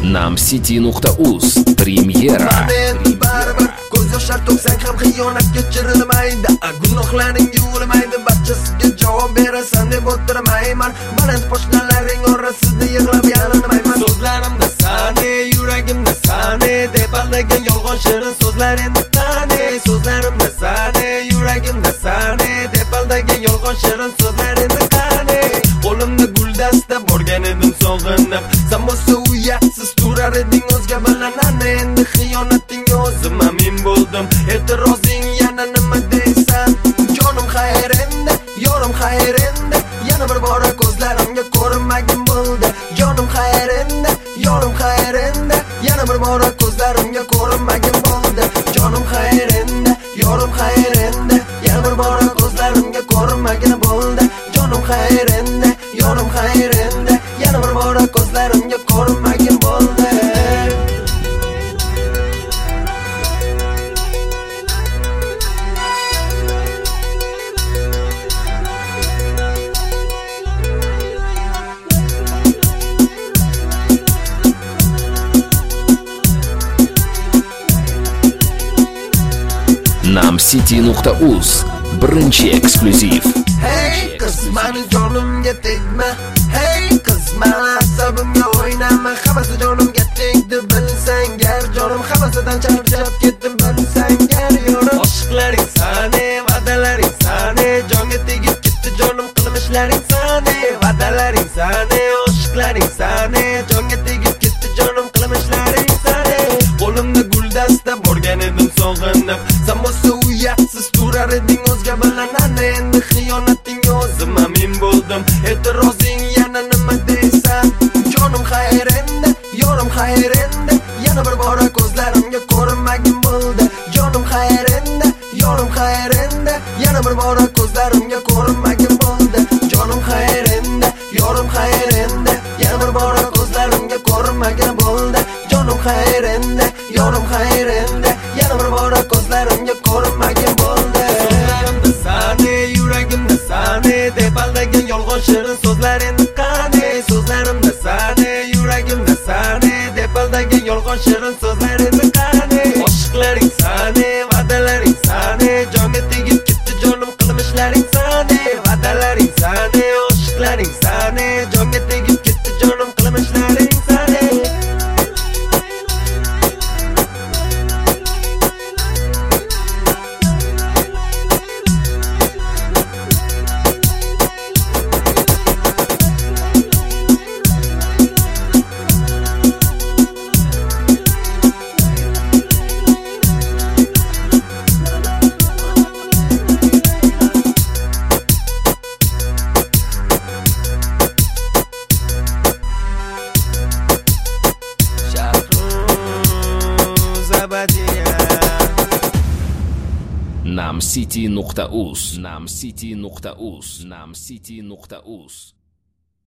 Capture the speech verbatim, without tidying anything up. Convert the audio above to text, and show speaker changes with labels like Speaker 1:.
Speaker 1: namcity nuqta uz Premyera.
Speaker 2: Baribir ko'z yoshlar to'ksang ham xiyonat kechirilmaydi. Gunohlaring yuvilmaydi, barchasiga javob berasan deb o'tiramayman. Baland pochtalarning orasida yig'lab yalinmayman. So'zlarimda sani, yuragimda sani deb aldagan yolg'on shirin so'zlar endi qani. So'zlarimda sani, yuragimda sani deb aldagan yolg'on shirin so'zlar endi qani. Qo'limda guldasta borgan edim sog'inib, sen bo'lsa uyatsiz turar eding o'zga bilan. Ana endi xiyonatingga o'zim amin bo'ldim. E'tirozing yana nima deysan? Jonim xayr endi, yorim xayr endi, yana bir bora ko'zlarimga ko'rinmagin bo'ldi. Jonim xayr endi, yorim xayr endi, yana bir bora ko'zlarimga ko'rinmagin bo'ldi. Jonim xayr endi, yorim xayr endi, yana bir bora ko'zlarimga ko'rinmagin bo'ldi. Jonim xayr endi, yorim xayr endi, yana bir bora ko'zlarimga ko'rinmagin bo'ldi.
Speaker 1: namcity nuqta uz birinchi eksklyuziv.
Speaker 2: Hey qiz, mani jonimga tegma. Hey qiz, mani asabimga o'ynama. Hammasi jonimga tegdi bilsang gar. Jonim hammasidan charchab ketdim bilsang gar. Yorim oshiqlaring sani, va'dalaring sani, jonga tegib ketdi jonim qilmishlaring sani. Va'dalaring sani, oshiqlaring sani, jonga tegib ketdi jonim qilmishlaring sani. Qo'limda guldasta borgan edim sog'inib, sen bo'lsa uyatsiz turar eding o'zga bilan. Ana endi xiyonatingga o'zim amin bo'ldim. E'tirozing yana nima deysan? Jonim xayr endi, yorim xayr endi, yana bir bora ko'zlarimga ko'rinmagin bo'ldi. Jonim xayr endi, yorim xayr endi, yana bir bora ko'zlarimga ko'rinmagin bo'ldi. Jonim xayr endi, yorim xayr endi, yana bir bora ko'zlarimga ko'rinmagin bo'ldi. Jonim xayr endi, yorim xayr endi, yana bir bora ko'zlarimga ko'rinmagin bo'ldi. So'zlarimda sani, yuragimda sani deb aldagan yolg'on shirin so'zlar endi qani. So'zlarimda sani, yuragimda sani deb aldagan yolg'on shirin so'zlar endi qani. Oshiqlaring sani, va'dalaring sani, jonga tegib ketdi jonim qilmishlaring sani. Va'dalaring sani, oshiqlaring sani, jonga tegib ketdi jonim qilmishlaring sani.
Speaker 1: namcity nuqta uz namcity nuqta uz namcity nuqta uz